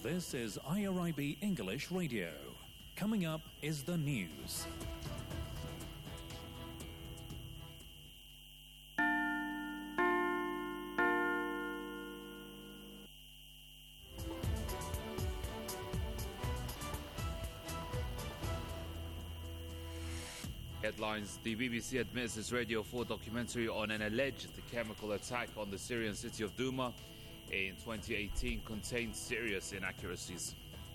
This is IRIB English Radio. Coming up is the news. Headlines: The BBC admits its Radio 4 documentary on an alleged chemical attack on the Syrian city of Douma in 2018 contained serious inaccuracies.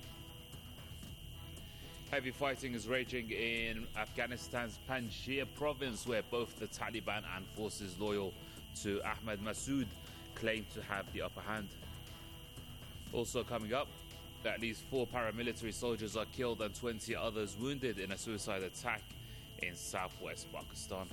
Heavy fighting is raging in Afghanistan's Panjshir province, where both the Taliban and forces loyal to Ahmad Massoud claim to have the upper hand. Also coming up, at least 4 paramilitary soldiers are killed and 20 others wounded in a suicide attack in southwest Pakistan.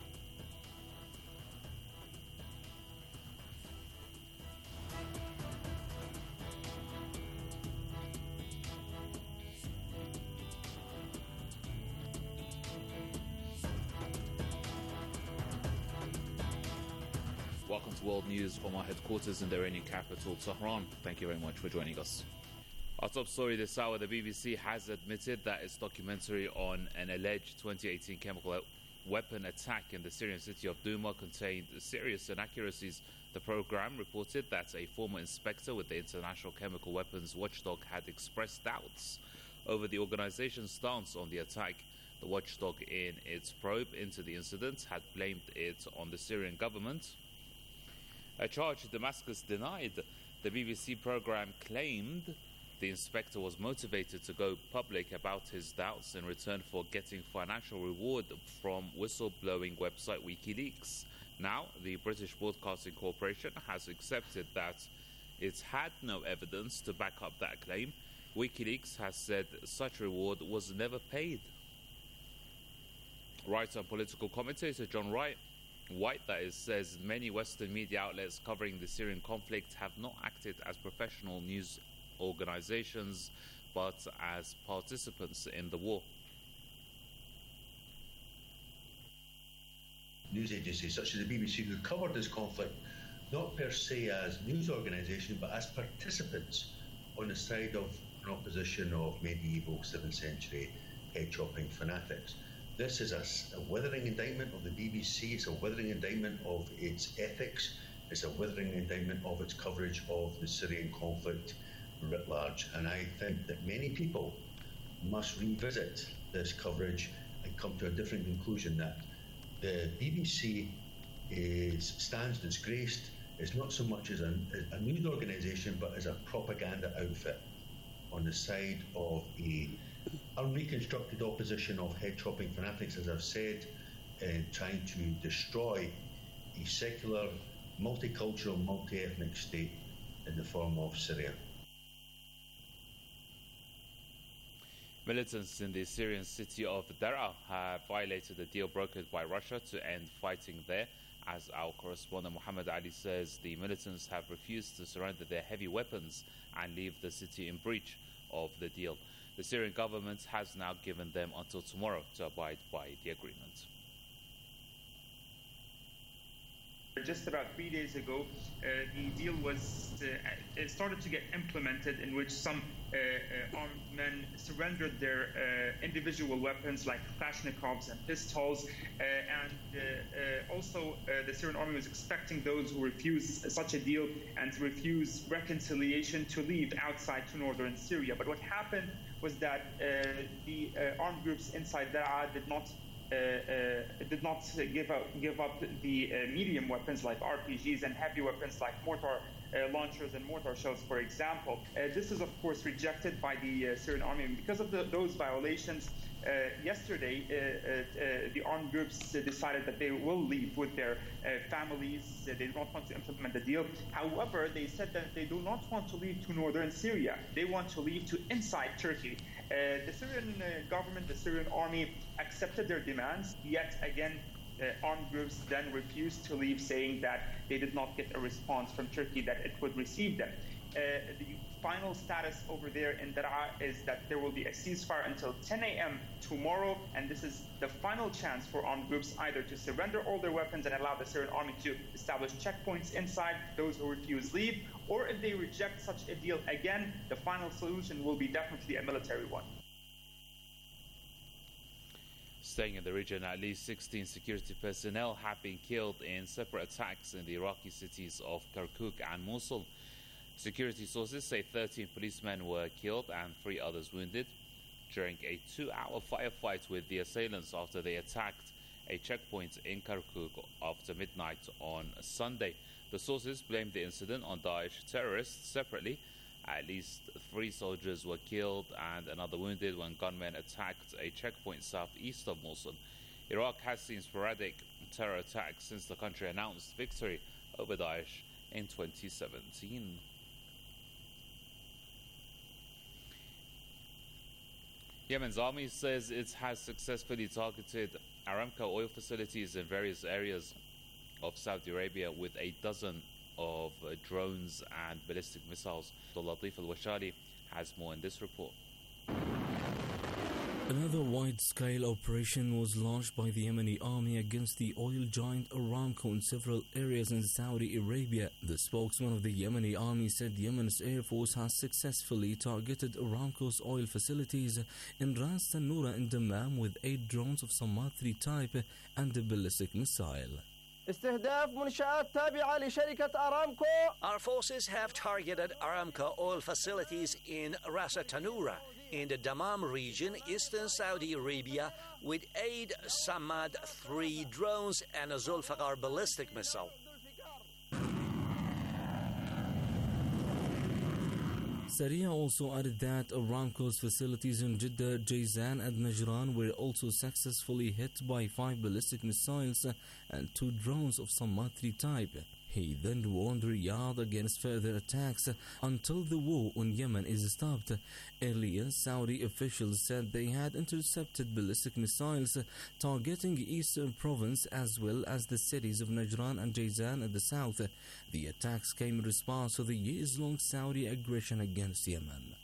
Welcome to World News from our headquarters in the Iranian capital, Tehran. Thank you very much for joining us. Our top story this hour: the BBC has admitted that its documentary on an alleged 2018 chemical weapon attack in the Syrian city of Douma contained serious inaccuracies. The programme reported that a former inspector with the International Chemical Weapons Watchdog had expressed doubts over the organisation's stance on the attack. The watchdog, in its probe into the incident, had blamed it on the Syrian government, a charge Damascus denied. The BBC programme claimed the inspector was motivated to go public about his doubts in return for getting financial reward from whistleblowing website WikiLeaks. Now, the British Broadcasting Corporation has accepted that it had no evidence to back up that claim. WikiLeaks has said such reward was never paid. Writer and political commentator John White says many Western media outlets covering the Syrian conflict have not acted as professional news organizations, but as participants in the war. News agencies such as the BBC who covered this conflict not per se as news organisations but as participants on the side of an opposition of medieval 7th century head-chopping fanatics. This is a withering indictment of the BBC, it's a withering indictment of its ethics, it's a withering indictment of its coverage of the Syrian conflict writ large. And I think that many people must revisit this coverage and come to a different conclusion, that the BBC stands disgraced. It's not so much as a news organisation, but as a propaganda outfit on the side of a unreconstructed opposition of head-chopping fanatics, as I've said, trying to destroy a secular, multicultural, multi-ethnic state in the form of Syria. Militants in the Syrian city of Daraa have violated a deal brokered by Russia to end fighting there. As our correspondent Muhammad Ali says, the militants have refused to surrender their heavy weapons and leave the city in breach of the deal. The Syrian government has now given them until tomorrow to abide by the agreement. Just about 3 days ago, the deal was it started to get implemented, in which some armed men surrendered their individual weapons like Kalashnikovs and pistols, and also the Syrian army was expecting those who refuse such a deal and refuse reconciliation to leave outside to northern Syria. But what happened was that the armed groups inside Daraa did not give up the medium weapons like RPGs and heavy weapons like mortar launchers and mortar shells, for example. This is, of course, rejected by the Syrian army. And because of those violations, yesterday the armed groups decided that they will leave with their families. They do not want to implement the deal. However, they said that they do not want to leave to northern Syria. They want to leave to inside Turkey. The Syrian government, the Syrian army, accepted their demands. Yet again, armed groups then refused to leave, saying that they did not get a response from Turkey that it would receive them. The final status over there in Daraa is that there will be a ceasefire until 10 a.m. tomorrow, and this is the final chance for armed groups either to surrender all their weapons and allow the Syrian army to establish checkpoints inside, those who refuse leave, or if they reject such a deal again, the final solution will be definitely a military one. Staying in the region, at least 16 security personnel have been killed in separate attacks in the Iraqi cities of Kirkuk and Mosul. Security sources say 13 policemen were killed and 3 others wounded during a 2-hour firefight with the assailants after they attacked a checkpoint in Kirkuk after midnight on Sunday. The sources blamed the incident on Daesh terrorists separately. At least 3 soldiers were killed and another wounded when gunmen attacked a checkpoint southeast of Mosul. Iraq has seen sporadic terror attacks since the country announced victory over Daesh in 2017. Yemen's army says it has successfully targeted Aramco oil facilities in various areas of Saudi Arabia with a dozen of drones and ballistic missiles. Latif Al-Washali has more in this report. Another wide-scale operation was launched by the Yemeni army against the oil giant Aramco in several areas in Saudi Arabia. The spokesman of the Yemeni army said Yemen's Air Force has successfully targeted Aramco's oil facilities in Ras Tanura and Dammam with 8 drones of Samad 3 type and a ballistic missile. Our forces have targeted Aramco oil facilities in Ras Tanura in the Dammam region, eastern Saudi Arabia, with 8 Samad 3 drones and a Zulfiqar ballistic missile. Saria also added that Aramco's facilities in Jeddah, Jazan and Najran were also successfully hit by 5 ballistic missiles and 2 drones of Samad 3 type. He then warned Riyadh against further attacks until the war on Yemen is stopped. Earlier, Saudi officials said they had intercepted ballistic missiles targeting eastern province as well as the cities of Najran and Jazan in the south. The attacks came in response to the years-long Saudi aggression against Yemen.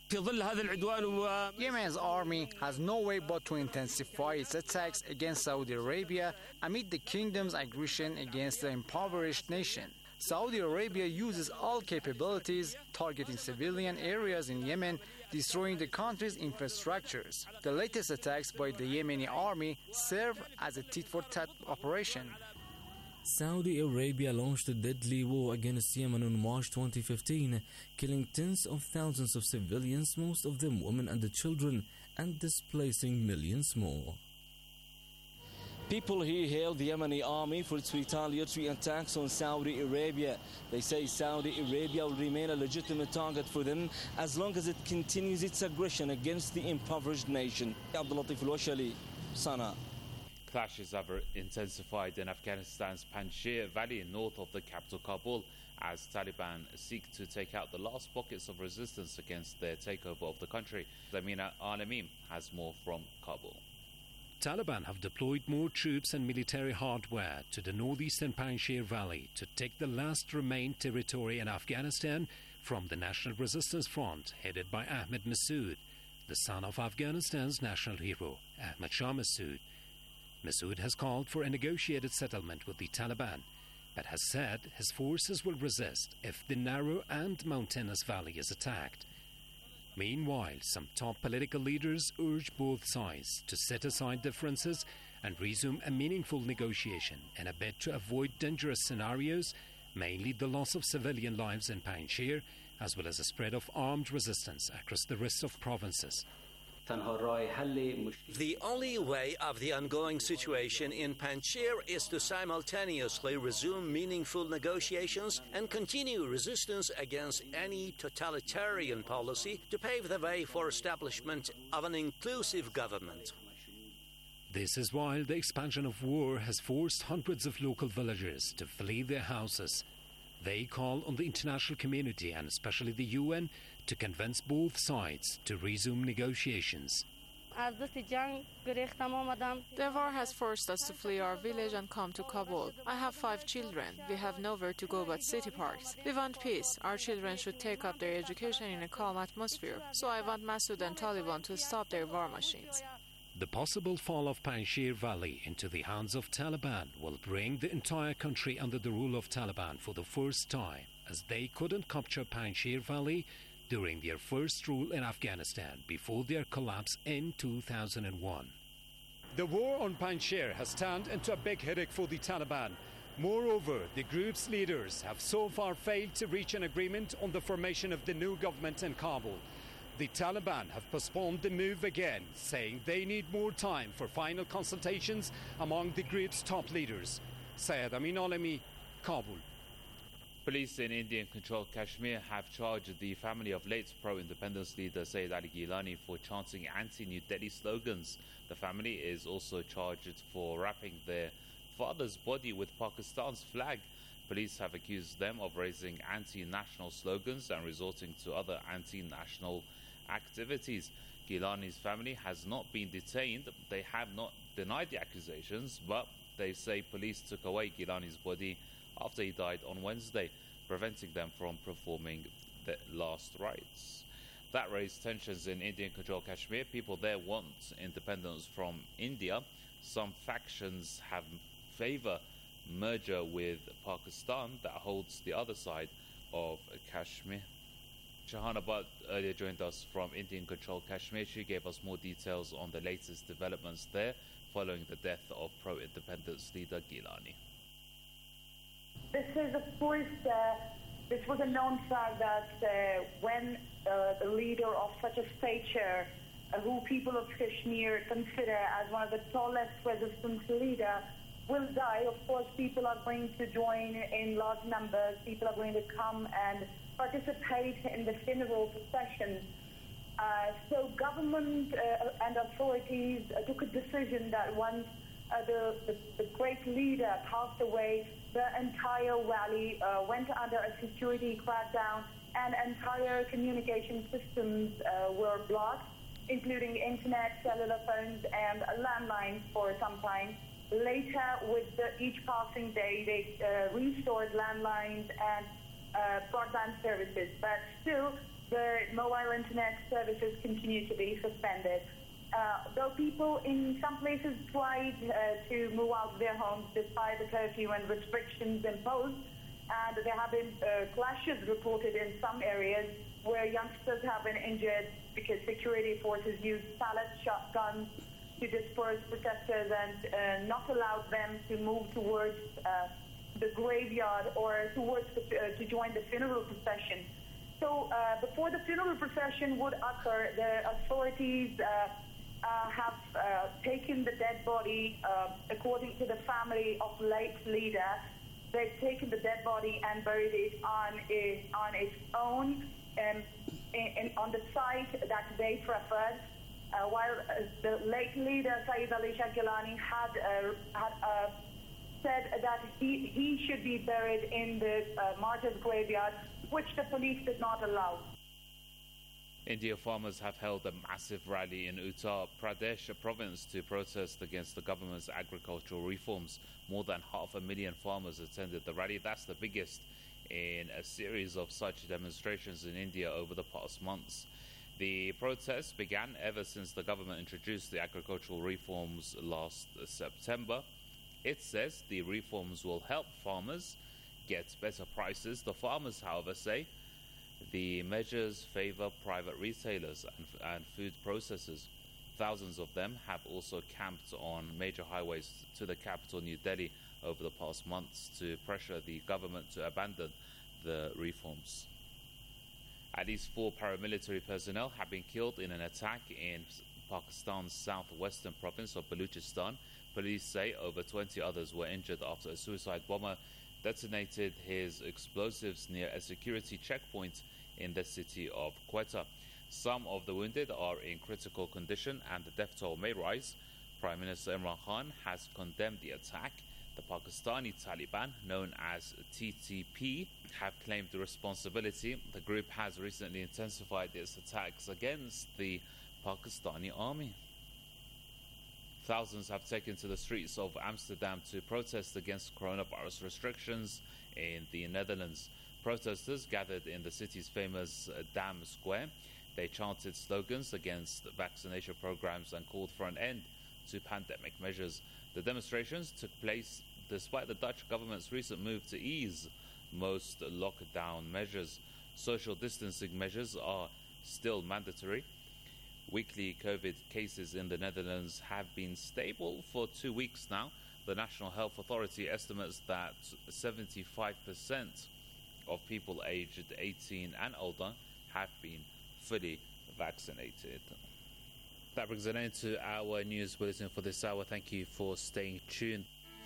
Yemen's army has no way but to intensify its attacks against Saudi Arabia amid the kingdom's aggression against the impoverished nation. Saudi Arabia uses all capabilities, targeting civilian areas in Yemen, destroying the country's infrastructures. The latest attacks by the Yemeni army serve as a tit-for-tat operation. Saudi Arabia launched a deadly war against Yemen in March 2015, killing tens of thousands of civilians, most of them women and children, and displacing millions more. People here hail the Yemeni army for its retaliatory attacks on Saudi Arabia. They say Saudi Arabia will remain a legitimate target for them as long as it continues its aggression against the impoverished nation. Abdulatif Al-Washali, Sana. Clashes have intensified in Afghanistan's Panjshir Valley north of the capital Kabul as Taliban seek to take out the last pockets of resistance against their takeover of the country. Zamina Al-Amin has more from Kabul. Taliban have deployed more troops and military hardware to the northeastern Panjshir Valley to take the last remaining territory in Afghanistan from the National Resistance Front headed by Ahmed Massoud, the son of Afghanistan's national hero, Ahmad Shah Massoud. Massoud has called for a negotiated settlement with the Taliban, but has said his forces will resist if the narrow and mountainous valley is attacked. Meanwhile, some top political leaders urge both sides to set aside differences and resume a meaningful negotiation in a bid to avoid dangerous scenarios, mainly the loss of civilian lives in Panjshir, as well as a spread of armed resistance across the rest of provinces. The only way out of the ongoing situation in Panjshir is to simultaneously resume meaningful negotiations and continue resistance against any totalitarian policy to pave the way for establishment of an inclusive government. This is while the expansion of war has forced hundreds of local villagers to flee their houses. They call on the international community and especially the UN to convince both sides to resume negotiations. The war has forced us to flee our village and come to Kabul. I have 5 children. We have nowhere to go but city parks. We want peace. Our children should take up their education in a calm atmosphere. So I want Massoud and Taliban to stop their war machines. The possible fall of Panjshir Valley into the hands of Taliban will bring the entire country under the rule of Taliban for the first time, as they couldn't capture Panjshir Valley during their first rule in Afghanistan before their collapse in 2001. The war on Panjshir has turned into a big headache for the Taliban. Moreover, the group's leaders have so far failed to reach an agreement on the formation of the new government in Kabul. The Taliban have postponed the move again, saying they need more time for final consultations among the group's top leaders. Syed Amin Alami, Kabul. Police in Indian-controlled Kashmir have charged the family of late pro-independence leader Sayyid Ali Gilani for chanting anti-New Delhi slogans. The family is also charged for wrapping their father's body with Pakistan's flag. Police have accused them of raising anti-national slogans and resorting to other anti-national activities. Gilani's family has not been detained. They have not denied the accusations, but they say police took away Gilani's body after he died on Wednesday, preventing them from performing the last rites. That raised tensions in Indian-controlled Kashmir. People there want independence from India. Some factions have favour merger with Pakistan that holds the other side of Kashmir. Shahanabad earlier joined us from Indian-controlled Kashmir. She gave us more details on the latest developments there following the death of pro-independence leader Gilani. This is, of course, this was a known fact that when a leader of such a stature, who people of Kashmir consider as one of the tallest resistance leaders, will die, of course, people are going to join in large numbers. People are going to come and participate in the funeral procession. So government and authorities took a decision that once the great leader passed away, the entire valley went under a security crackdown and entire communication systems were blocked, including internet, cellular phones, and landlines for some time. Later, with each passing day, they restored landlines and broadband services, but still the mobile internet services continue to be suspended. Though people in some places tried to move out of their homes despite the curfew and restrictions imposed, and there have been clashes reported in some areas where youngsters have been injured because security forces used pellet shotguns to disperse protesters and not allow them to move towards the graveyard or towards to join the funeral procession. So before the funeral procession would occur, the authorities have taken the dead body, according to the family of late leader. They've taken the dead body and buried it on its own on the site that they preferred. While the late leader Sayyid Ali Shah Gilani had said that he should be buried in the martyrs' graveyard, which the police did not allow. India farmers have held a massive rally in Uttar Pradesh province to protest against the government's agricultural reforms. More than 500,000 farmers attended the rally. That's the biggest in a series of such demonstrations in India over the past months. The protests began ever since the government introduced the agricultural reforms last September. It says the reforms will help farmers get better prices. The farmers, however, say the measures favour private retailers and food processors. Thousands of them have also camped on major highways to the capital, New Delhi, over the past months to pressure the government to abandon the reforms. At least 4 paramilitary personnel have been killed in an attack in Pakistan's southwestern province of Balochistan. Police say over 20 others were injured after a suicide bomber detonated his explosives near a security checkpoint in the city of Quetta. Some of the wounded are in critical condition and the death toll may rise. Prime Minister Imran Khan has condemned the attack. The Pakistani Taliban, known as TTP, have claimed the responsibility. The group has recently intensified its attacks against the Pakistani army. Thousands have taken to the streets of Amsterdam to protest against coronavirus restrictions in the Netherlands. Protesters gathered in the city's famous Dam Square. They chanted slogans against vaccination programs and called for an end to pandemic measures. The demonstrations took place despite the Dutch government's recent move to ease most lockdown measures. Social distancing measures are still mandatory. Weekly COVID cases in the Netherlands have been stable for 2 weeks now. The National Health Authority estimates that 75% of people aged 18 and older have been fully vaccinated. That brings an end to our news bulletin for this hour. Thank you for staying tuned.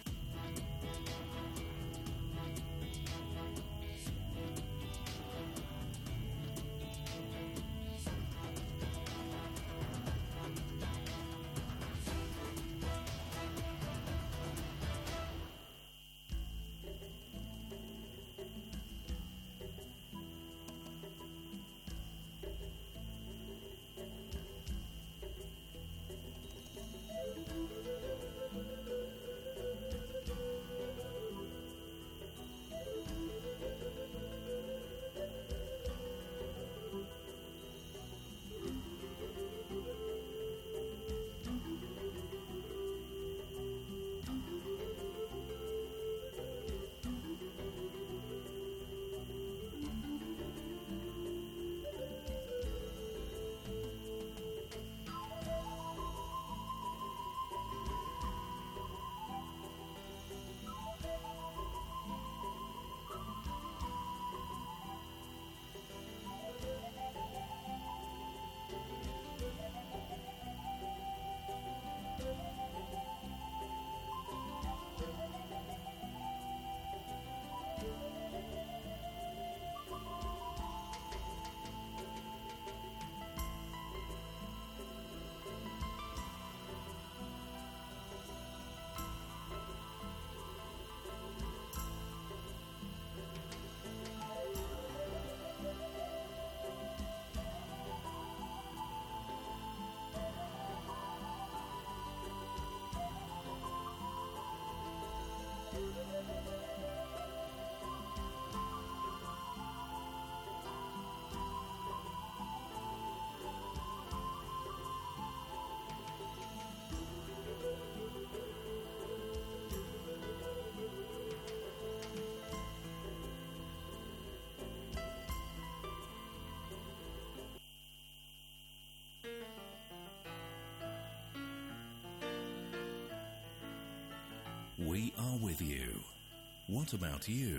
We are with you. What about you?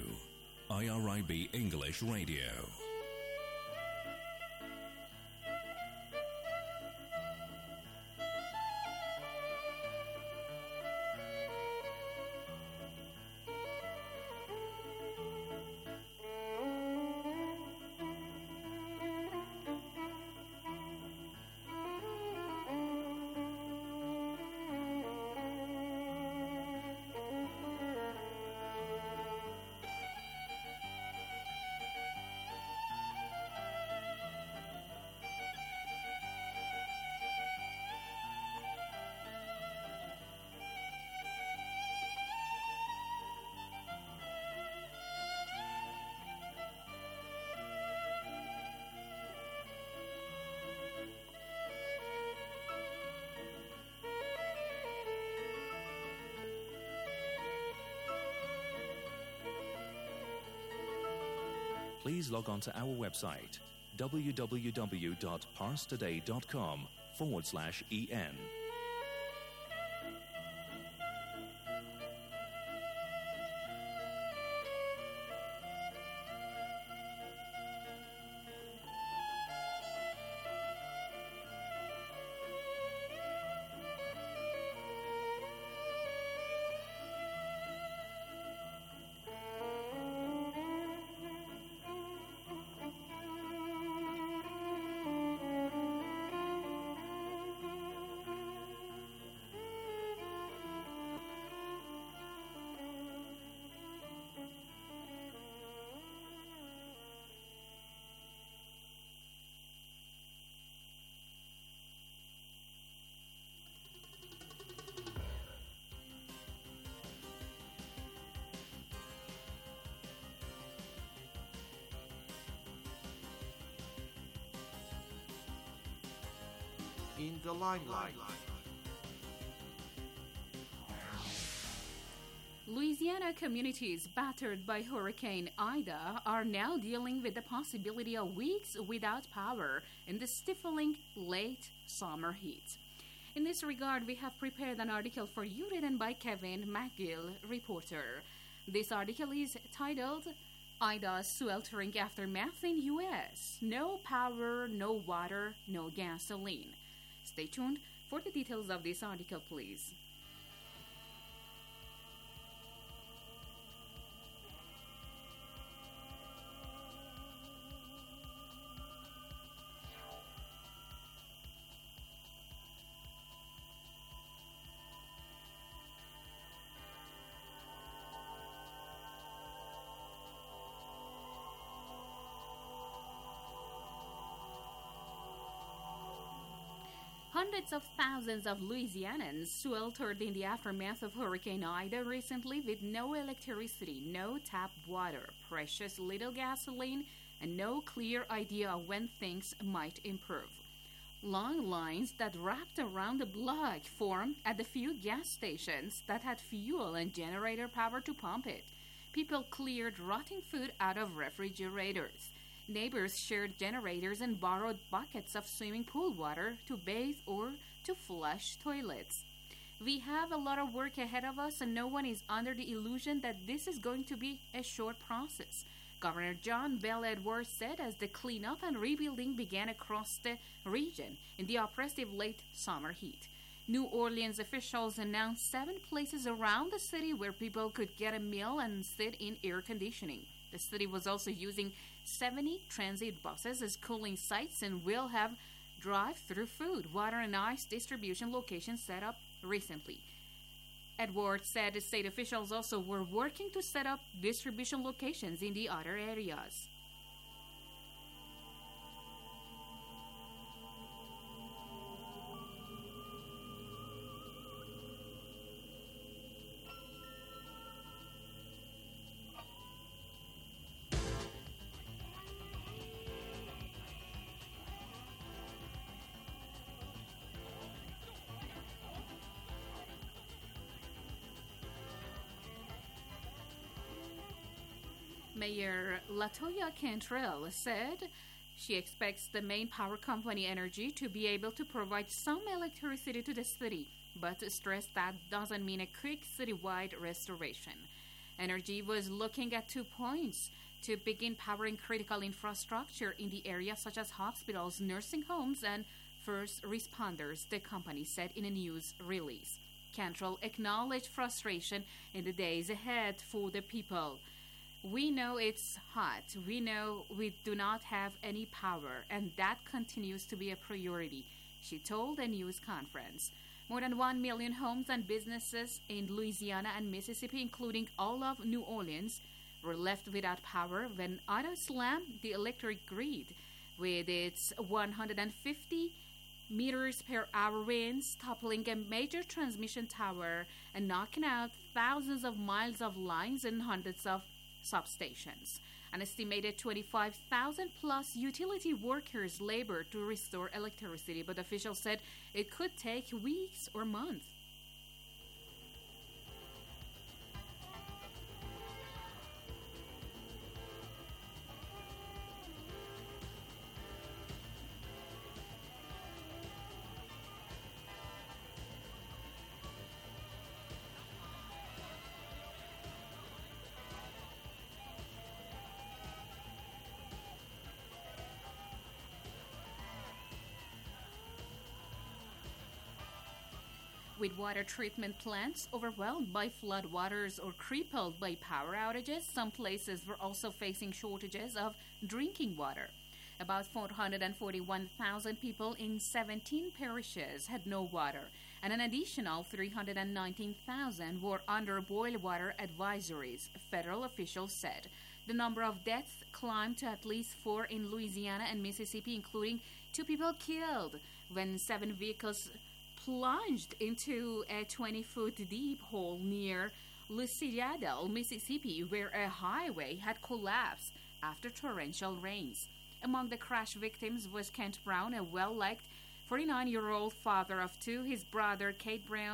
IRIB English Radio. Please log on to our website www.parstoday.com/en. In the limelight. Louisiana communities battered by Hurricane Ida are now dealing with the possibility of weeks without power in the stifling late summer heat. In this regard, we have prepared an article for you written by Kevin McGill, reporter. This article is titled Ida's Sweltering Aftermath in U.S. No power, no water, no gasoline. Stay tuned for the details of this article, please. Hundreds of thousands of Louisianans sweltered in the aftermath of Hurricane Ida recently with no electricity, no tap water, precious little gasoline, and no clear idea of when things might improve. Long lines that wrapped around the block formed at the few gas stations that had fuel and generator power to pump it. People cleared rotting food out of refrigerators. Neighbors shared generators and borrowed buckets of swimming pool water to bathe or to flush toilets. We have a lot of work ahead of us, and no one is under the illusion that this is going to be a short process, Governor John Bel Edwards said as the cleanup and rebuilding began across the region in the oppressive late summer heat. New Orleans officials announced 7 places around the city where people could get a meal and sit in air conditioning. The city was also using 70 transit buses as cooling sites and will have drive-through food, water, and ice distribution locations set up recently. Edwards said the state officials also were working to set up distribution locations in the other areas. Mayor Latoya Cantrell said she expects the main power company, Energy, to be able to provide some electricity to the city, but stressed that doesn't mean a quick citywide restoration. Energy was looking at 2 points to begin powering critical infrastructure in the area, such as hospitals, nursing homes, and first responders, the company said in a news release. Cantrell acknowledged frustration in the days ahead for the people. We know it's hot. We know we do not have any power, and that continues to be a priority, she told a news conference. More than 1 million homes and businesses in Louisiana and Mississippi, including all of New Orleans, were left without power when Ida slammed the electric grid with its 150 meters per hour winds, toppling a major transmission tower and knocking out thousands of miles of lines and hundreds of substations. An estimated 25,000 plus utility workers labored to restore electricity, but officials said it could take weeks or months. With water treatment plants overwhelmed by floodwaters or crippled by power outages, some places were also facing shortages of drinking water. About 441,000 people in 17 parishes had no water, and an additional 319,000 were under boil water advisories, federal officials said. The number of deaths climbed to at least 4 in Louisiana and Mississippi, including 2 people killed when 7 vehicles plunged into a 20-foot deep hole near Lucilladale, Mississippi, where a highway had collapsed after torrential rains. Among the crash victims was Kent Brown, a well-liked 49-year-old father of 2. His brother, Kate Brown,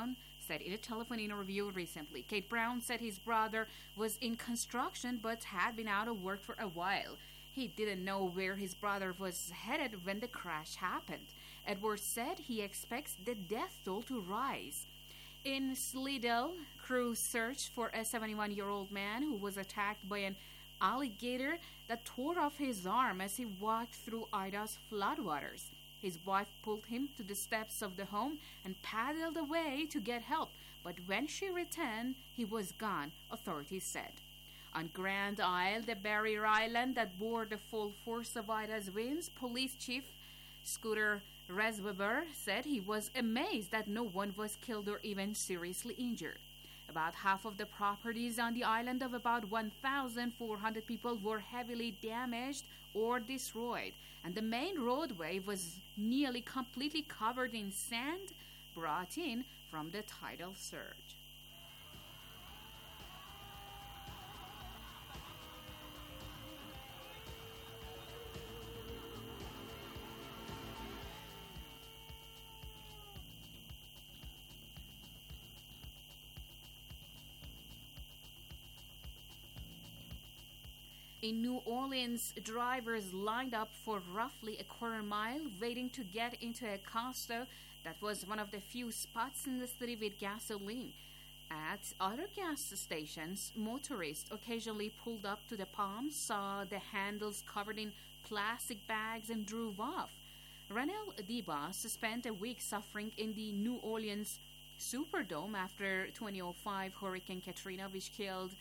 said in a telephone interview recently. Kate Brown said his brother was in construction but had been out of work for a while. He didn't know where his brother was headed when the crash happened. Edwards said he expects the death toll to rise. In Slidell, crews searched for a 71-year-old man who was attacked by an alligator that tore off his arm as he walked through Ida's floodwaters. His wife pulled him to the steps of the home and paddled away to get help, but when she returned, he was gone, authorities said. On Grand Isle, the barrier island that bore the full force of Ida's winds, Police Chief Scooter Resweber said he was amazed that no one was killed or even seriously injured. About half of the properties on the island of about 1,400 people were heavily damaged or destroyed, and the main roadway was nearly completely covered in sand brought in from the tidal surge. In New Orleans, drivers lined up for roughly a quarter mile waiting to get into a Costco that was one of the few spots in the city with gasoline. At other gas stations, motorists occasionally pulled up to the pump, saw the handles covered in plastic bags, and drove off. Ranel DeBoss spent a week suffering in the New Orleans Superdome after 2005 Hurricane Katrina, which killed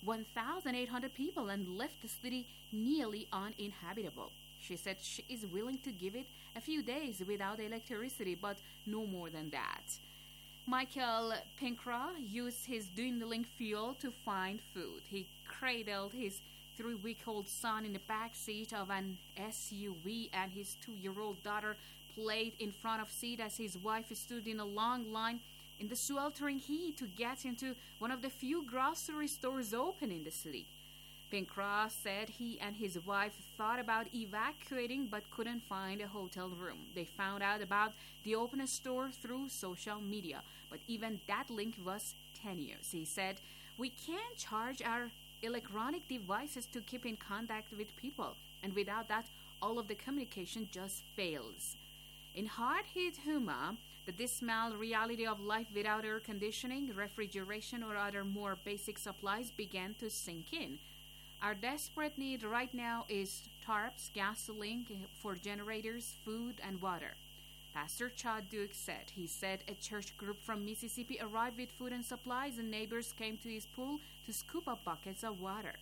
1,800 people and left the city nearly uninhabitable. She said she is willing to give it a few days without electricity, but no more than that. Michael Pinkra used his dwindling fuel to find food. He cradled his 3-week-old son in the back seat of an SUV, and his 2-year-old daughter played in front of seat as his wife stood in a long line in the sweltering heat to get into one of the few grocery stores open in the city. Pinkra said he and his wife thought about evacuating but couldn't find a hotel room. They found out about the open store through social media, but even that link was tenuous. He said, "We can't charge our electronic devices to keep in contact with people, and without that, all of the communication just fails." In hard-hit Huma, the dismal reality of life without air conditioning, refrigeration, or other more basic supplies began to sink in. Our desperate need right now is tarps, gasoline for generators, food, and water. Pastor Chad Duke said. He said a church group from Mississippi arrived with food and supplies, and neighbors came to his pool to scoop up buckets of water.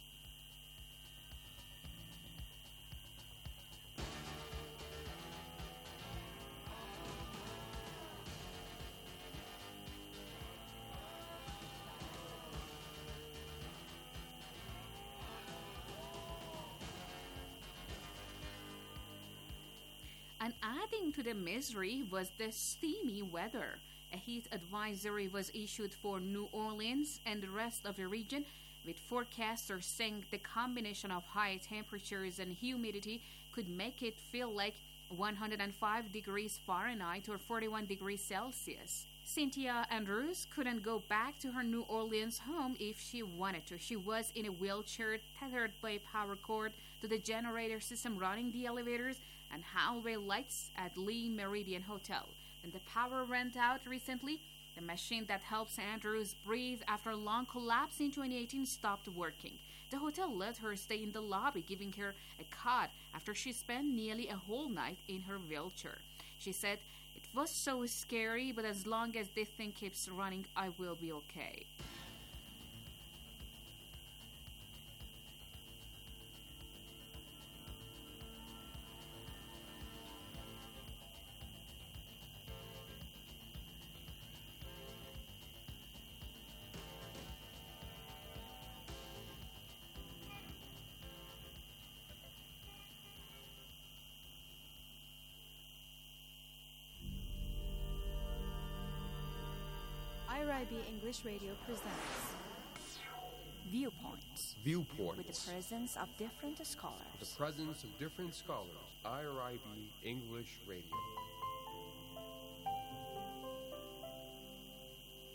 And adding to the misery was the steamy weather. A heat advisory was issued for New Orleans and the rest of the region, with forecasters saying the combination of high temperatures and humidity could make it feel like 105 degrees Fahrenheit or 41 degrees Celsius. Cynthia Andrews couldn't go back to her New Orleans home if she wanted to. She was in a wheelchair tethered by a power cord to the generator system running the elevators and hallway lights at Lee Meridian Hotel. When the power went out recently, the machine that helps Andrews breathe after a long collapse in 2018 stopped working. The hotel let her stay in the lobby, giving her a cot after she spent nearly a whole night in her wheelchair. She said, "It was so scary, but as long as this thing keeps running, I will be okay." IRIB English Radio presents Viewpoints. Viewpoints. With the presence of different scholars. The presence of different scholars. IRIB English Radio.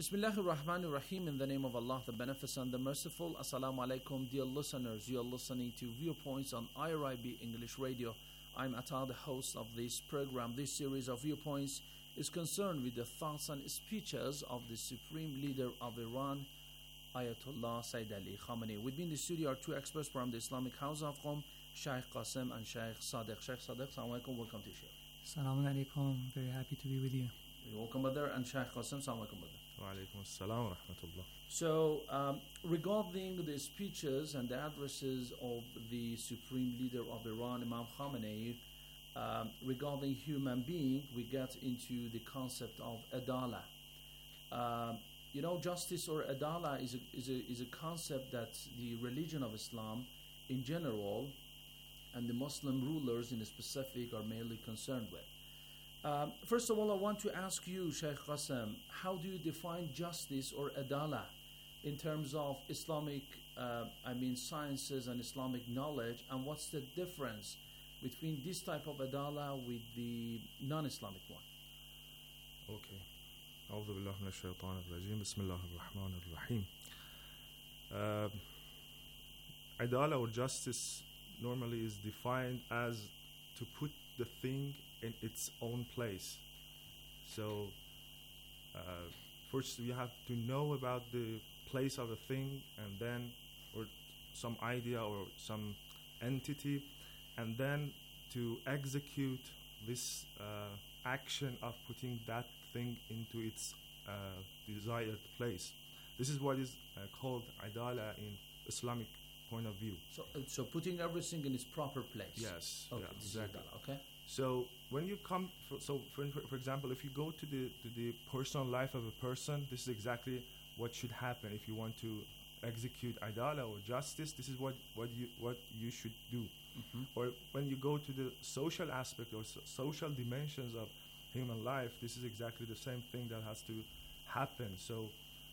Bismillahir Rahmanir Rahim. In the name of Allah, the Beneficent, the Merciful. Assalamu alaikum, dear listeners. You are listening to Viewpoints on IRIB English Radio. I'm Atta, the host of this program. This series of Viewpoints is concerned with the thoughts and speeches of the Supreme Leader of Iran, Ayatollah Sayyid Ali Khamenei. With me in the studio are two experts from the Islamic House of Qom, Shaykh Qasim and Shaykh Sadiq. Shaykh Sadiq, assalamu alaikum, welcome to the show. Assalamu alaikum, very happy to be with you. You're welcome, brother. And Shaykh Qasim, assalamu alaikum, brother. Wa alaikum assalam wa rahmatullah. So, regarding the speeches and the addresses of the Supreme Leader of Iran, Imam Khamenei, regarding human being, we get into the concept of adala. Justice or adala is a concept that the religion of Islam in general and the Muslim rulers in specific are mainly concerned with. First of all, I want to ask you, Shaykh Qasim, how do you define justice or adala in terms of Islamic, sciences and Islamic knowledge, and what's the difference between this type of adala with the non-Islamic one? Okay. أعوذ بالله من الشيطان الرجيم بسم الله الرحمن الرحيم. Adala or justice normally is defined as to put the thing in its own place. So first we have to know about the place of a thing, and then or some idea or some entity, and then to execute this action of putting that thing into its desired place. This is what is called adala in Islamic point of view. So putting everything in its proper place. Yes. Okay. Yeah, exactly. Okay. So when you come, for example, if you go to the personal life of a person, this is exactly what should happen. If you want to execute adala or justice, this is what you should do. Mm-hmm. Or when you go to the social aspect or social dimensions of human life, this is exactly the same thing that has to happen. So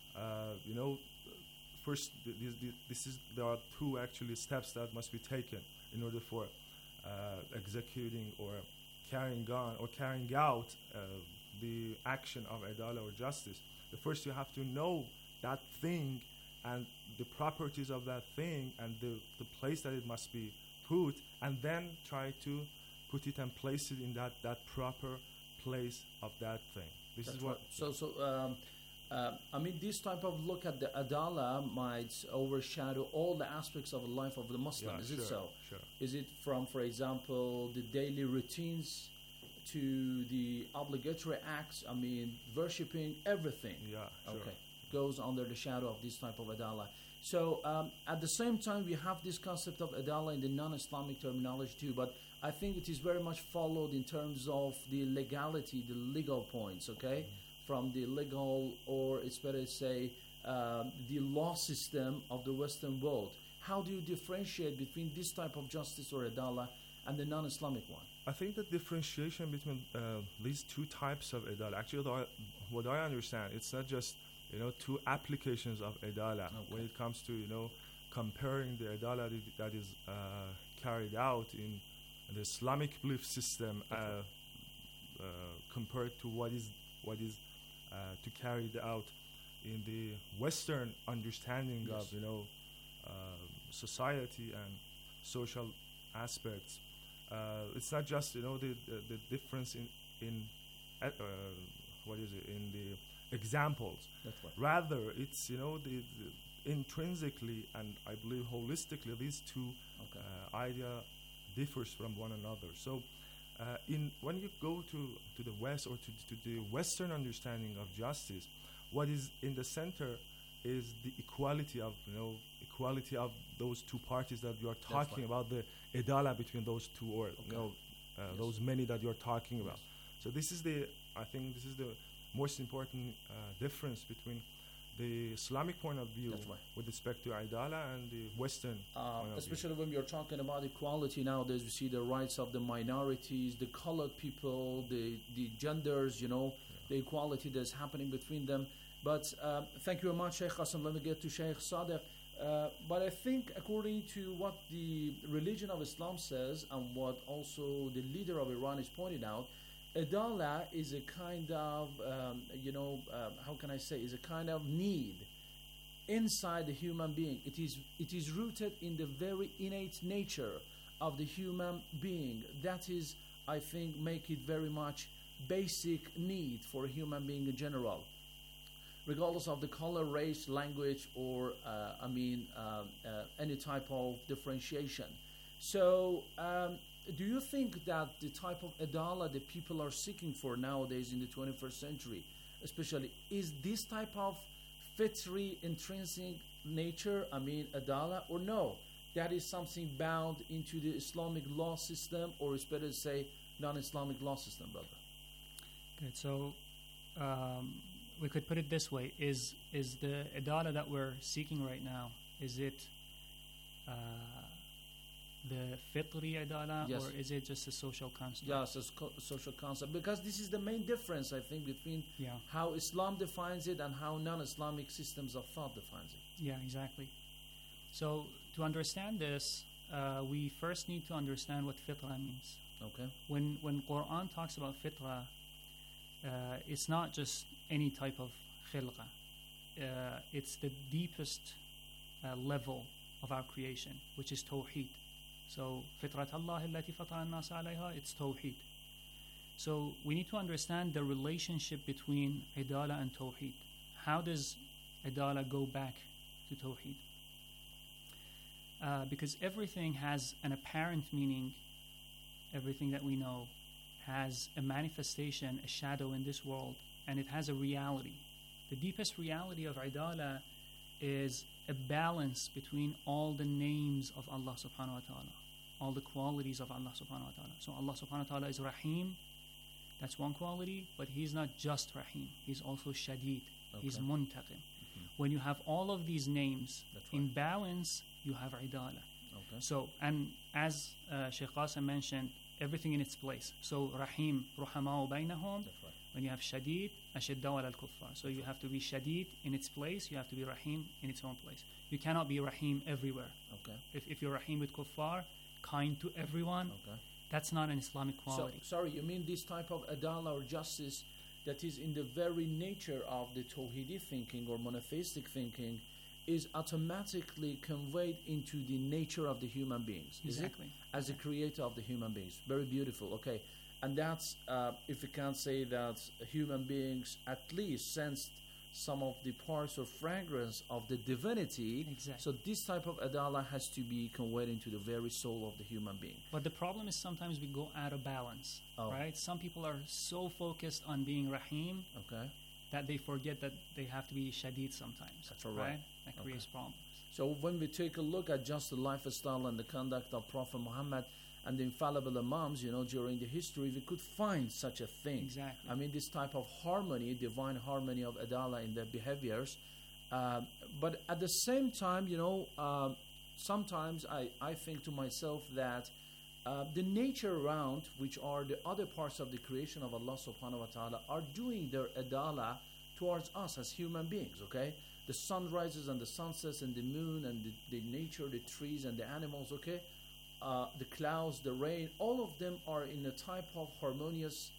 first there are two actually steps that must be taken in order for executing or carrying out the action of adala or justice. The first, you have to know that thing and the properties of that thing and the place that it must be put, and then try to put it and place it in that proper place of that thing. This is what. This type of look at the adala might overshadow all the aspects of the life of the Muslim. Yeah, is sure, it so? Sure. Is it from, for example, the daily routines to the obligatory acts? Worshipping, everything. Yeah, sure. Okay, goes under the shadow of this type of adala. So at the same time, we have this concept of adala in the non-Islamic terminology too, but I think it is very much followed in terms of the legality, the legal points, okay? From the legal, or it's better to say, the law system of the Western world. How do you differentiate between this type of justice or adala and the non-Islamic one? I think the differentiation between these two types of adala, actually what I understand, it's not just two applications of adala. Okay. When it comes to comparing the adala that is carried out in the Islamic belief system compared to what is to carry it out in the Western understanding Yes. of society and social aspects. It's not just the difference in in the examples. That's right. Rather, it's the intrinsically and I believe holistically, these two idea differs from one another. So when you go to the West or to the Western understanding of justice, what is in the center is the equality of those two parties that you are talking about, the adala between those two, or those many that you are talking about. So I think this is the most important difference between the Islamic point of view with respect to adala and the Western point of especially when we are talking about equality nowadays, we see the rights of the minorities, the colored people, the genders, the equality that's happening between them. But thank you very much, Shaykh Qasim. Let me get to Shaykh Sadiq. But I think according to what the religion of Islam says and what also the leader of Iran is pointing out, Adala is a kind of, how can I say, is a kind of need inside the human being. It is rooted in the very innate nature of the human being. That is, I think, make it very much basic need for a human being in general, regardless of the color, race, language, or any type of differentiation. So, do you think that the type of adala that people are seeking for nowadays in the 21st century, especially, is this type of fitri, intrinsic nature, adala, or no? That is something bound into the Islamic law system, or it's better to say non-Islamic law system, brother? Good. So, we could put it this way: is the adala that we're seeking right now, is it the fitri adala, yes, or is it just a social concept? Yes, a social concept. Because this is the main difference, I think, between how Islam defines it and how non-Islamic systems of thought defines it. Yeah, exactly. So, to understand this, we first need to understand what fitra means. Okay. When Quran talks about fitra, it's not just any type of khilqa. It's the deepest level of our creation, which is tawheed. So, fitrat Allah allati fatara an-nas alayha, it's tawheed. So, we need to understand the relationship between adala and tawheed. How does adala go back to tawheed? Because everything has an apparent meaning, everything that we know has a manifestation, a shadow in this world, and it has a reality. The deepest reality of adala is a balance between all the names of Allah subhanahu wa ta'ala, all the qualities of Allah subhanahu wa ta'ala. So Allah subhanahu wa ta'ala is Rahim, that's one quality, but He's not just Rahim, He's also Shadid, He's Muntaqim. When you have all of these names in balance, you have idala. So, and as Sheikh Qasim mentioned, everything in its place. So, Rahim, Ruhama'u baynahum. When you have Shadid, Ashidda'u al kuffar. So, you have to be Shadid in its place, you have to be Rahim in its own place. You cannot be Rahim everywhere. If you're Rahim with kuffar, kind to everyone, that's not an Islamic quality. So, sorry, you mean this type of adala or justice that is in the very nature of the Tawhidi thinking or monotheistic thinking is automatically conveyed into the nature of the human beings. Exactly. Is it? As a creator of the human beings. Very beautiful. Okay. And that's, if you can't say that human beings at least sensed some of the parts or fragrance of the divinity. Exactly. So this type of adala has to be conveyed into the very soul of the human being. But the problem is sometimes we go out of balance, right? Some people are so focused on being Rahim that they forget that they have to be Shadid sometimes. That's all right. That creates problems. So when we take a look at just the lifestyle and the conduct of Prophet Muhammad and the infallible Imams, during the history, we could find such a thing. Exactly. I mean, this type of harmony, divine harmony of adala in their behaviors. But at the same time, sometimes I think to myself that the nature around, which are the other parts of the creation of Allah subhanahu wa ta'ala, are doing their adala towards us as human beings, okay? The sunrises and the sunsets and the moon and the nature, the trees and the animals, okay? The clouds, the rain, all of them are in a type of harmonious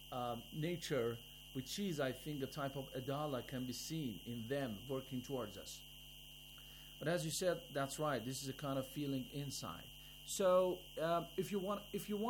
nature, which is, I think, a type of adala can be seen in them working towards us. But as you said, that's right. This is a kind of feeling inside. So, if you want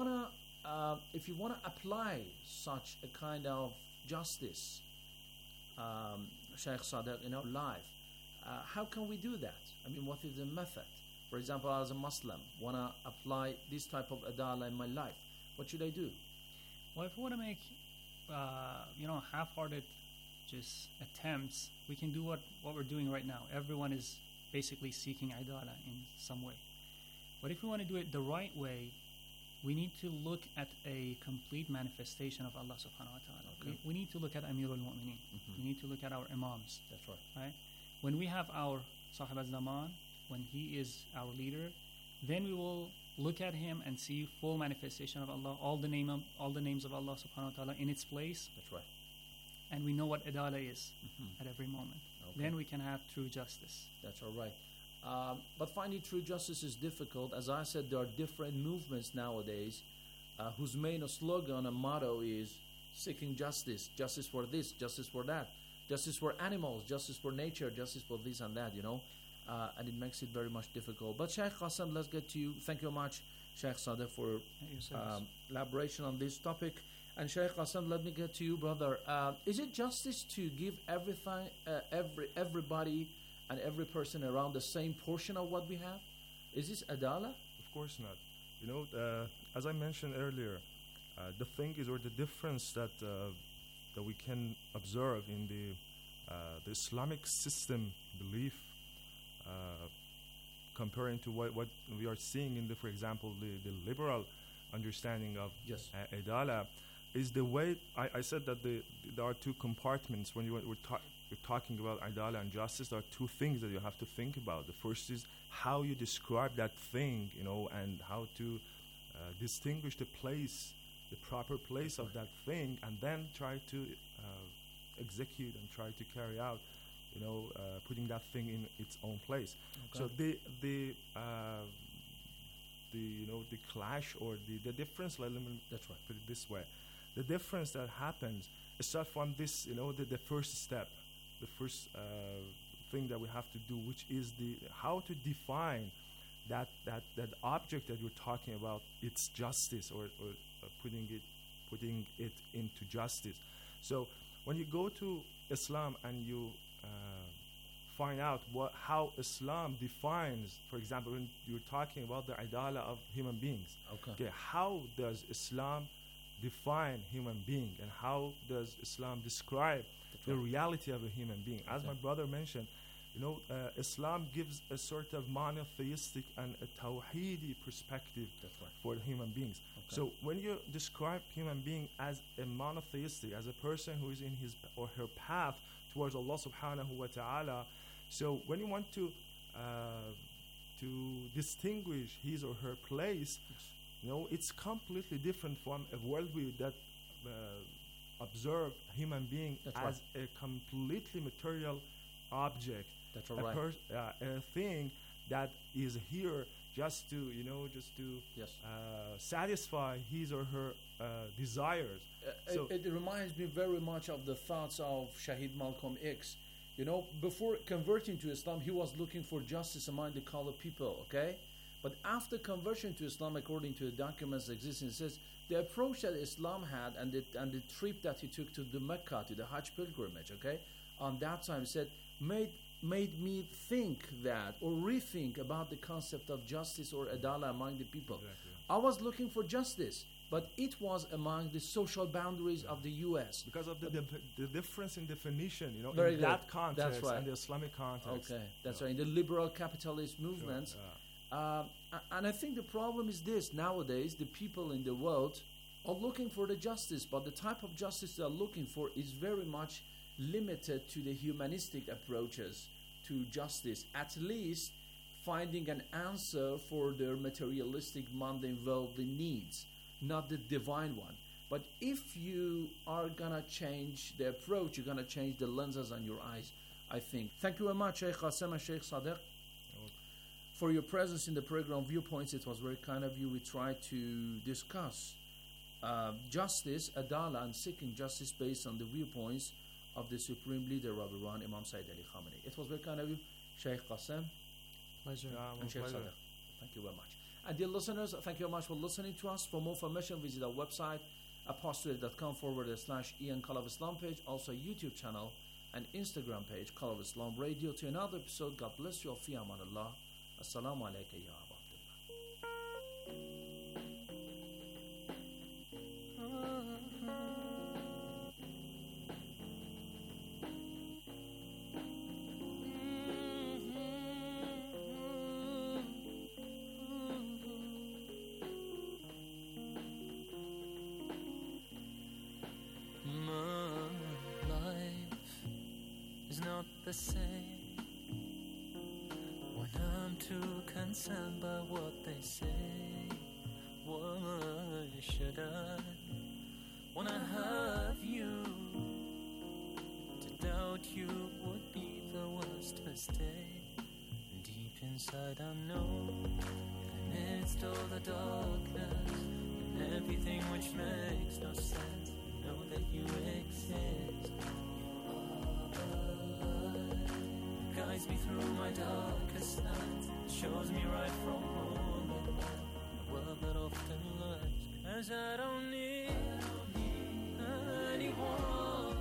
to apply such a kind of justice, Shaykh Sadiq, in our life, how can we do that? I mean, what is the method? For example, as a Muslim, want to apply this type of adala in my life. What should I do? Well, if we want to make, half-hearted just attempts, we can do what we're doing right now. Everyone is basically seeking adala in some way. But if we want to do it the right way, we need to look at a complete manifestation of Allah subhanahu wa ta'ala. Okay. We need to look at Amirul Mu'mineen. We need to look at our Imams. That's right. Right? When we have our Sahib al-Zaman, when he is our leader, then we will look at him and see full manifestation of Allah, all the names of Allah subhanahu wa ta'ala in its place. That's right. And we know what adala is at every moment. Okay. Then we can have true justice. That's all right. But finding true justice is difficult. As I said, there are different movements nowadays whose main slogan and motto is seeking justice, justice for this, justice for that, justice for animals, justice for nature, justice for this and that, and it makes it very much difficult. But Sheikh Qasim, let's get to you. Thank you very much, Sheikh Sadegh, for elaboration on this topic. And Sheikh Qasim, let me get to you, brother. Is it justice to give everything, everybody and every person around the same portion of what we have? Is this adala? Of course not. As I mentioned earlier, the thing is, or the difference that we can observe in the Islamic system belief, comparing to what we are seeing in for example, the liberal understanding of adala, is the way I said that there are two compartments when you're talking about adala and justice. There are two things that you have to think about. The first is how you describe that thing, and how to distinguish the proper place of that thing, and then try to execute and try to carry out, putting that thing in its own place. Okay. So the clash or the difference. Let me put it this way: the difference that happens is start from this, the first step, the first thing that we have to do, which is how to define that object that you're talking about, its justice, or putting it into justice. So when you go to Islam and you find out how Islam defines, for example, when you're talking about the adala of human beings. Okay, how does Islam define human being, and how does Islam describe the reality of a human being? As my brother mentioned, Islam gives a sort of monotheistic and a tawheedi perspective for human beings. Okay. So when you describe human being as a monotheistic, as a person who is in his or her path towards Allah subhanahu wa ta'ala, so when you want to distinguish his or her place, it's completely different from a worldview that observe human being as a completely material object. That's right. A thing that is here just to satisfy his or her desires. So it reminds me very much of the thoughts of Shahid Malcolm X. Before converting to Islam, he was looking for justice among the colored people. Okay, but after conversion to Islam, according to the documents existing, it says the approach that Islam had and the trip that he took to the Mecca, to the Hajj pilgrimage. Okay, on that time, said made me think that or rethink about the concept of justice or adala among the people. Exactly. I was looking for justice, but it was among the social boundaries of the U.S. Because of the difference in definition, Very in good. That context That's right. and the Islamic context. Okay, that's right. In the liberal capitalist movements. Sure. And I think the problem is this: nowadays, the people in the world are looking for the justice, but the type of justice they are looking for is very much limited to the humanistic approaches to justice, at least finding an answer for their materialistic, mundane, worldly needs, not the divine one. But if you are gonna change the approach, you're gonna change the lenses on your eyes, I think. Thank you very much, Sheikh Qasim and Sheikh Sadegh, for your presence in the program Viewpoints. It was very kind of you. We tried to discuss justice, adala, and seeking justice based on the viewpoints of the supreme leader of Iran, Imam Sayyid Ali Khamenei. It was very kind of you, Sheikh Qasim. Pleasure. And Sheikh Sadegh. Thank you very much. And dear listeners, thank you very much for listening to us. For more information, visit our website, apostle.com/Ian Call of Islam page, also YouTube channel and Instagram page, Call of Islam Radio. To another episode, God bless you. Fi amanullah. Assalamu alaikum ya Abu the same when I'm too concerned by what they say. Why should I, when I have you, to doubt you would be the worst mistake. Deep inside I know, amidst all the darkness and everything guides me through my darkest nights, shows me right from wrong in a world that often lies. 'Cause I don't need anyone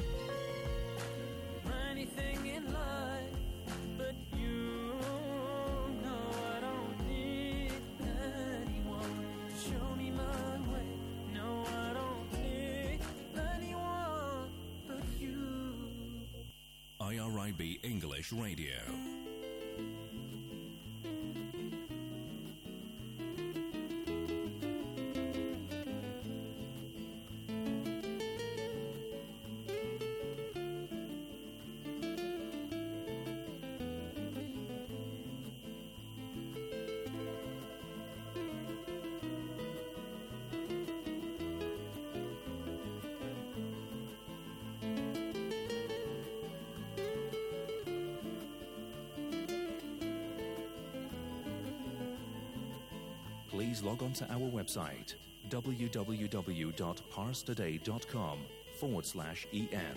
or anything in life but you. No, I don't need anyone to show me my way. No, I don't need anyone but you. IRIB English Radio. Please log on to our website www.parstoday.com/en.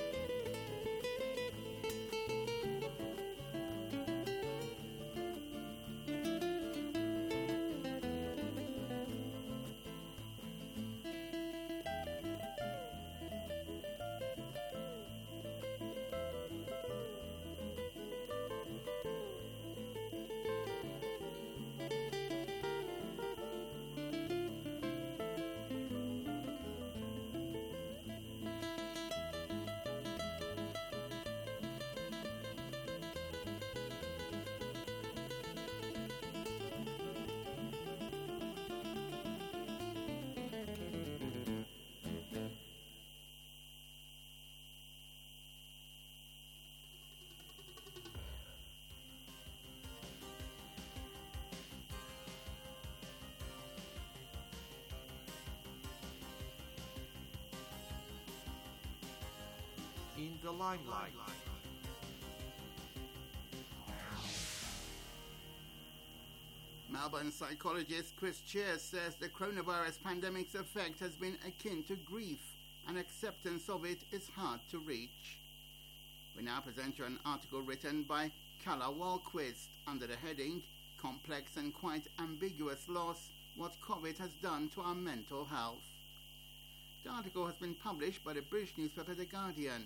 In the limelight. Melbourne psychologist Chris Cheers says the coronavirus pandemic's effect has been akin to grief, and acceptance of it is hard to reach. We now present you an article written by Calla Walquist under the heading Complex and Quite Ambiguous Loss, What COVID Has Done to Our Mental Health. The article has been published by the British newspaper The Guardian.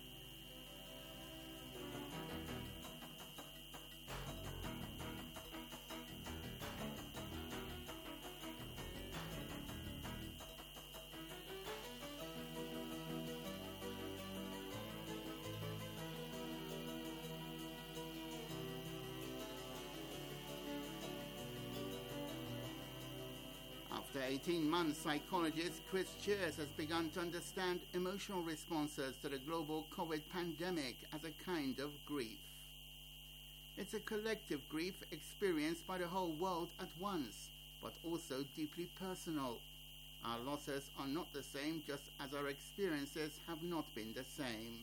After 18 months, psychologist Chris Cheers has begun to understand emotional responses to the global COVID pandemic as a kind of grief. It's a collective grief experienced by the whole world at once, but also deeply personal. Our losses are not the same, just as our experiences have not been the same.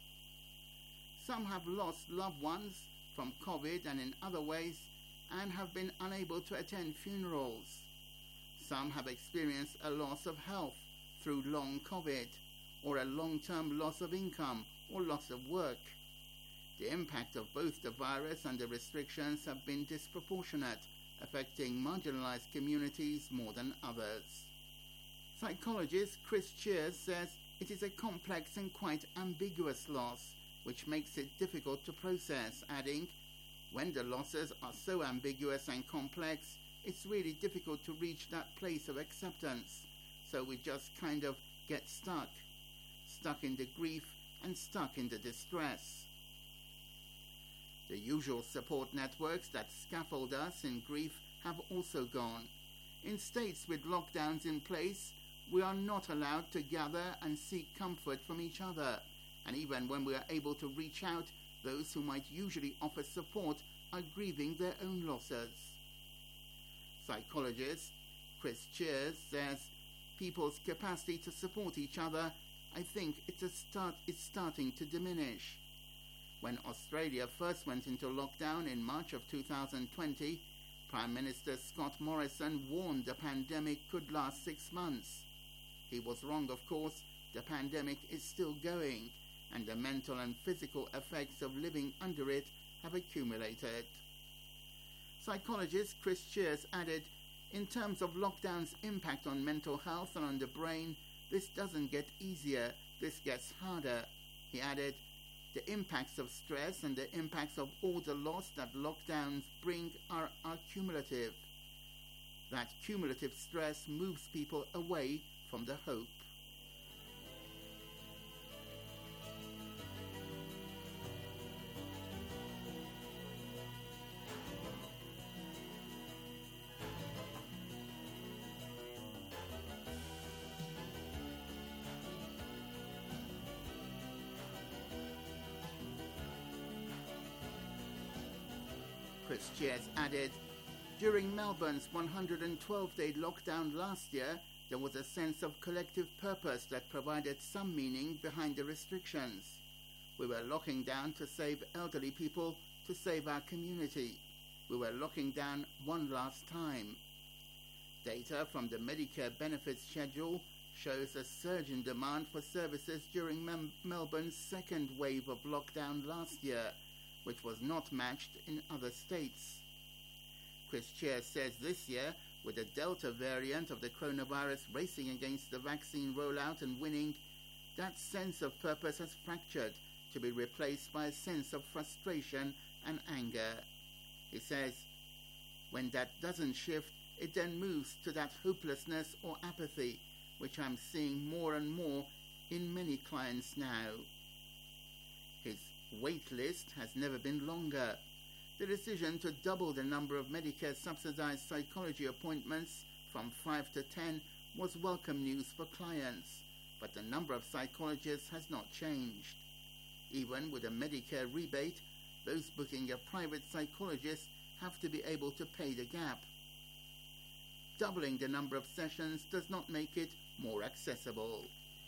Some have lost loved ones from COVID and in other ways, and have been unable to attend funerals. Some have experienced a loss of health through long COVID, or a long-term loss of income or loss of work. The impact of both the virus and the restrictions have been disproportionate, affecting marginalized communities more than others. Psychologist Chris Cheers says it is a complex and quite ambiguous loss, which makes it difficult to process, adding, "When the losses are so ambiguous and complex, it's really difficult to reach that place of acceptance. So we just kind of get stuck in the grief and stuck in the distress." The usual support networks that scaffold us in grief have also gone. In states with lockdowns in place, we are not allowed to gather and seek comfort from each other. And even when we are able to reach out, those who might usually offer support are grieving their own losses. Psychologist Chris Cheers says people's capacity to support each other, I think it's starting to diminish. When Australia first went into lockdown in March of 2020, Prime Minister Scott Morrison warned the pandemic could last 6 months. He was wrong, of course. The pandemic is still going, and the mental and physical effects of living under it have accumulated. Psychologist Chris Cheers added, in terms of lockdown's impact on mental health and on the brain, this doesn't get easier, this gets harder. He added, the impacts of stress and the impacts of all the loss that lockdowns bring are cumulative. That cumulative stress moves people away from the hope. Chris Cheers added, during Melbourne's 112-day lockdown last year, there was a sense of collective purpose that provided some meaning behind the restrictions. We were locking down to save elderly people, to save our community. We were locking down one last time. Data from the Medicare benefits schedule shows a surge in demand for services during Melbourne's second wave of lockdown last year, which was not matched in other states. Chris Cheers says this year, with the Delta variant of the coronavirus racing against the vaccine rollout and winning, that sense of purpose has fractured to be replaced by a sense of frustration and anger. He says, when that doesn't shift, it then moves to that hopelessness or apathy, which I'm seeing more and more in many clients now. His wait list has never been longer. The decision to double the number of Medicare subsidized psychology appointments from 5 to 10 was welcome news for clients, but the number of psychologists has not changed. Even with a Medicare rebate, those booking a private psychologist have to be able to pay the gap. Doubling the number of sessions does not make it more accessible.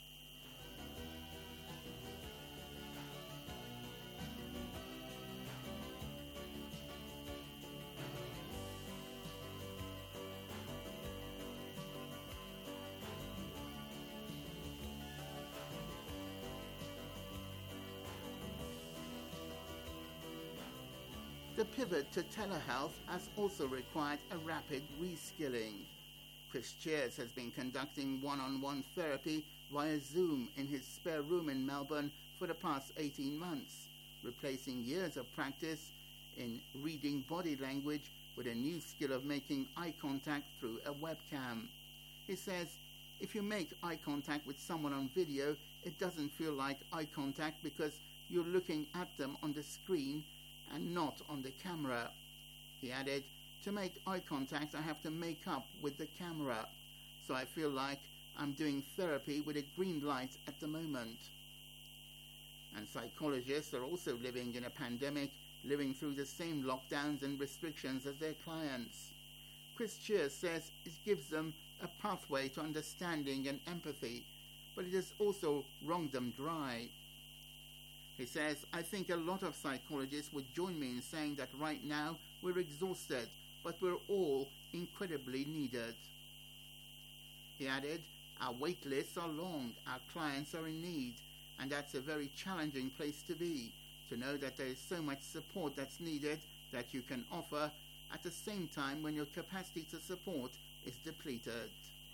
The pivot to telehealth has also required a rapid reskilling. Chris Cheers has been conducting one-on-one therapy via Zoom in his spare room in Melbourne for the past 18 months, replacing years of practice in reading body language with a new skill of making eye contact through a webcam. He says, if you make eye contact with someone on video, it doesn't feel like eye contact because you're looking at them on the screen and not on the camera. He added, to make eye contact I have to make up with the camera, so I feel like I'm doing therapy with a green light at the moment. And psychologists are also living in a pandemic, living through the same lockdowns and restrictions as their clients. Chris Cheers says it gives them a pathway to understanding and empathy, but it has also wronged them dry. He says, I think a lot of psychologists would join me in saying that right now we're exhausted, but we're all incredibly needed. He added, our wait lists are long, our clients are in need, and that's a very challenging place to be, to know that there is so much support that's needed that you can offer at the same time when your capacity to support is depleted.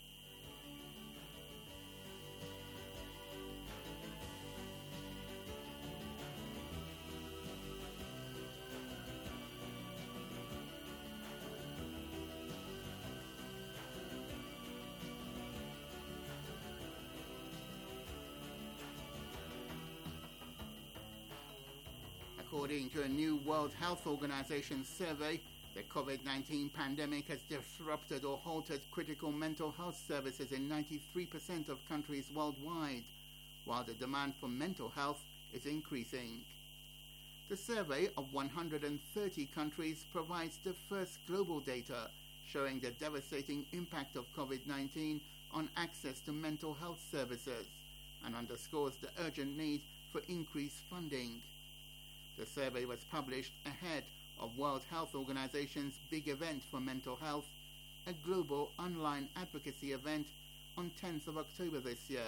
According to a new World Health Organization survey, the COVID-19 pandemic has disrupted or halted critical mental health services in 93% of countries worldwide, while the demand for mental health is increasing. The survey of 130 countries provides the first global data showing the devastating impact of COVID-19 on access to mental health services and underscores the urgent need for increased funding. The survey was published ahead of World Health Organization's big event for mental health, a global online advocacy event on 10th of October this year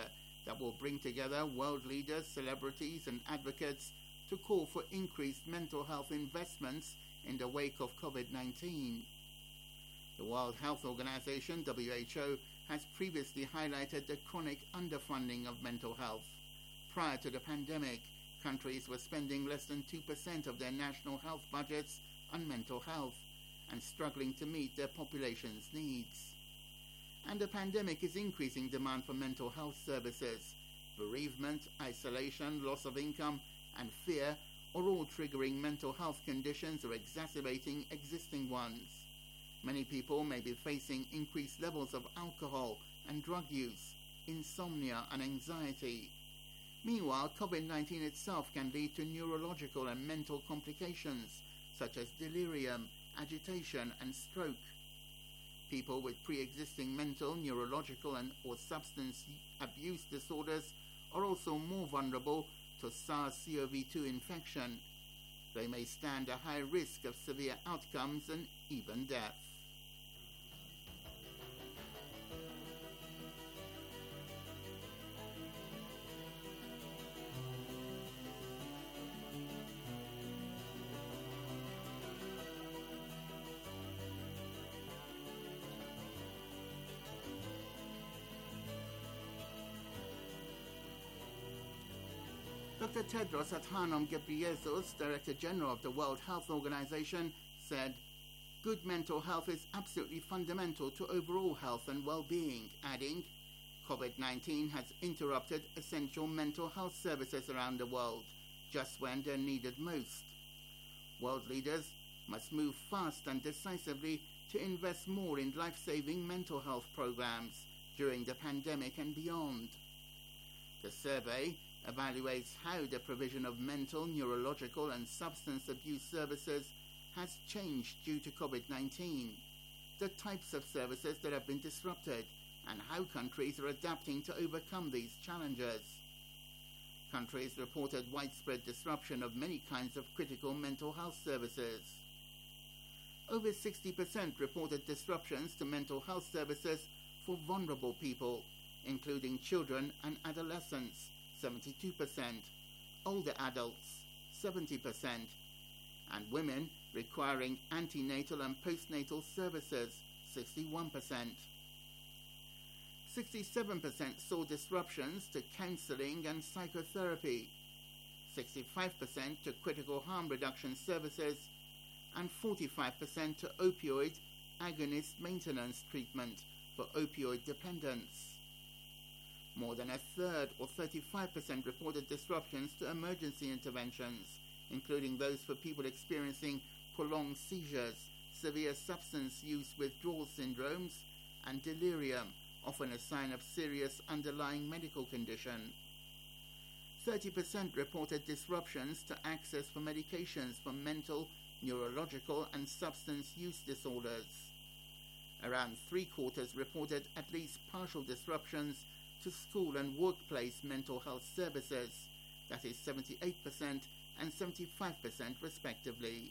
that will bring together world leaders, celebrities, and advocates to call for increased mental health investments in the wake of COVID-19. The World Health Organization, WHO, has previously highlighted the chronic underfunding of mental health. Prior to the pandemic, countries were spending less than 2% of their national health budgets on mental health and struggling to meet their population's needs. And the pandemic is increasing demand for mental health services. Bereavement, isolation, loss of income, and fear are all triggering mental health conditions or exacerbating existing ones. Many people may be facing increased levels of alcohol and drug use, insomnia, and anxiety. Meanwhile, COVID-19 itself can lead to neurological and mental complications such as delirium, agitation, and stroke. People with pre-existing mental, neurological, or substance abuse disorders are also more vulnerable to SARS-CoV-2 infection. They may stand a high risk of severe outcomes and even death. Dr. Tedros Adhanom Ghebreyesus, Director General of the World Health Organization, said, "Good mental health is absolutely fundamental to overall health and well-being," adding, "COVID-19 has interrupted essential mental health services around the world, just when they're needed most. World leaders must move fast and decisively to invest more in life-saving mental health programs during the pandemic and beyond." The survey evaluates how the provision of mental, neurological, and substance abuse services has changed due to COVID-19, the types of services that have been disrupted, and how countries are adapting to overcome these challenges. Countries reported widespread disruption of many kinds of critical mental health services. Over 60% reported disruptions to mental health services for vulnerable people, including children and adolescents, 72%, older adults, 70%, and women requiring antenatal and postnatal services, 61%. 67% saw disruptions to counseling and psychotherapy, 65% to critical harm reduction services, and 45% to opioid agonist maintenance treatment for opioid dependence. More than a third, or 35%, reported disruptions to emergency interventions, including those for people experiencing prolonged seizures, severe substance use withdrawal syndromes, and delirium, often a sign of serious underlying medical condition. 30% reported disruptions to access for medications for mental, neurological, and substance use disorders. Around three-quarters reported at least partial disruptions to school and workplace mental health services, that is 78% and 75% respectively.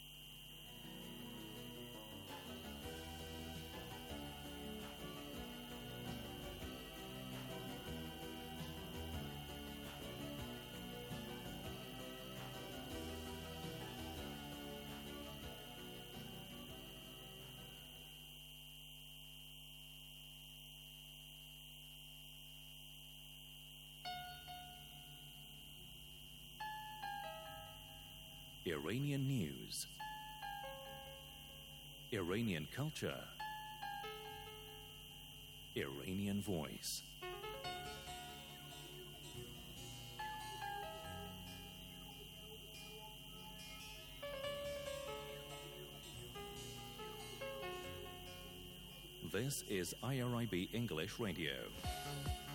Iranian news, Iranian culture, Iranian voice. This is IRIB English Radio.